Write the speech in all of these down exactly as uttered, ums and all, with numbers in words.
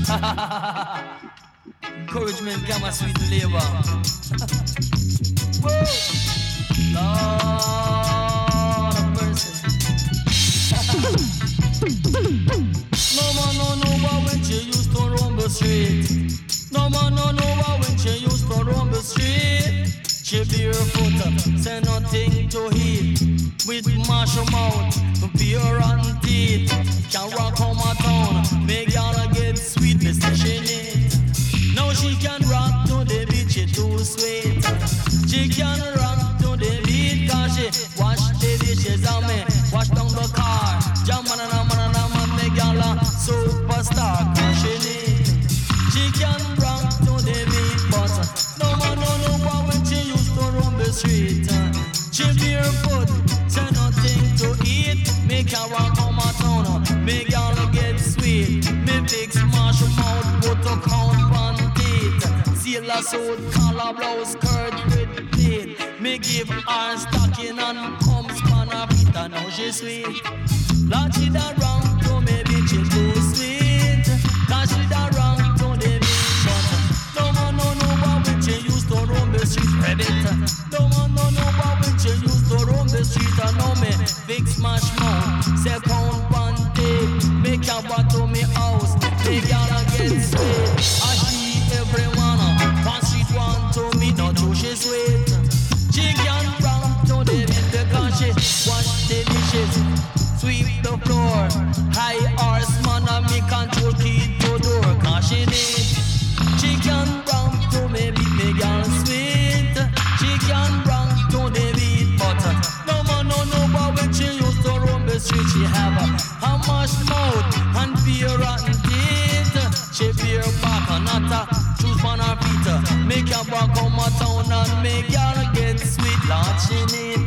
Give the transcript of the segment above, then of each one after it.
Encouragement, gamma, sweet flavor. Whoa, Lord of mercy. No man no know what when she used to roam the street. No man no know what when she used to roam the street. She barefoot, say nothing to eat. With marshal mouth, pure rotten teeth. Can rock on my town, make y'all get sweet, me say she need. Now she can rock to the beat, she too sweet. She can rock to the beat, cause she wash the dishes on me, wash down the car. Jam man and a man and a man, make y'all a superstar, cause she need. She can rock to the beat, but no man no know what when she used to roam the street. She barefoot, say nothing to eat. Make her walk on my town, make y'all get sweet. Me big smash mouth, put a count on teeth. Sailor suit, collar blouse, skirt with pleat. Me give her stocking and pumps on her feet, and now she sweet. Lord, she da wrong to me, bitch, she too sweet. Cause she da wrong to the beat, but no man no know what when she used to roam the street, rabbit. No man no know what when she used to roam the street, and know me big smash mouth, say pound one day, make her walk to me house, make y'all get sweet. I see everyone, one street want to me, not true she sweet. She can run to the beat because she wash the dishes, sweep the floor. High horseman and me control key to door, cause she need. She can run to me beat, me girl sweet. She can run to the beat, but no man no know what when she used to roam the street. She have a, a mush mouth and pure rotten teeth. She bear back and not a shoes on her feet. Make her walk on my town and make her get sweet. Lord, she need.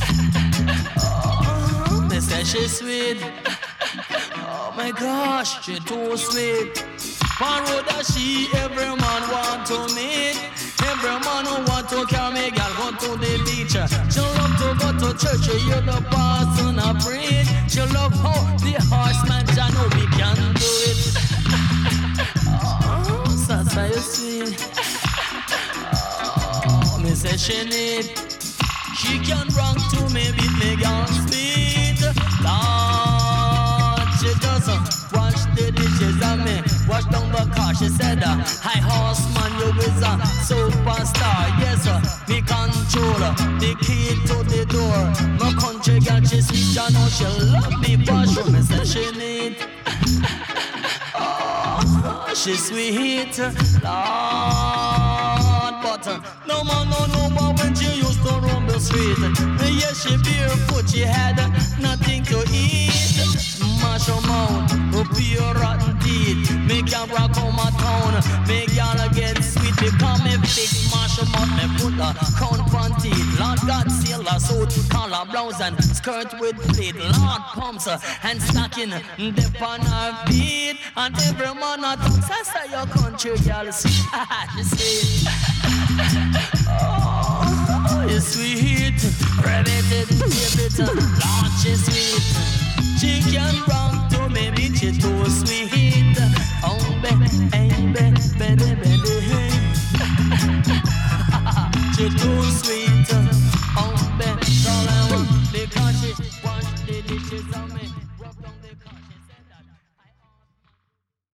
Oh, they say she sweet. Oh my gosh, she too sweet. One road that she, every man want to meet. Every man who want to carry me, girl, go to the beach. She love to go to church, she hear the pastor a preach. She love how the horseman, I know we can do it. Oh, Sasa, you sweet. Oh, me say she need. She can run to me, beat me, girl, sweet. Lord, she doesn't wash the dishes on me, wash down the car. She said, uh, hi horseman, you is a superstar. Yes, uh, me control the key to the door. My country girl, she sweet, I know she love me, but she me say she need. Oh, she sweet, Lord, but uh, no man no know what when she used to roam the street. Yes, she barefoot, she had uh, nothing to eat. Mash her mouth, pure rotten teeth. Make her rock on my town, make y'all get sweet. Become a big mash her mouth, me put a count on teeth. Lord God, sailor suit, collar blouse and skirt with pleat. Lord pumps her and stocking dip on her feet. And every man a talks, I say your country girl sweet. She sweet. Oh, you sweet. Rabbit it, rabbit it. Lord, she sweet. She can run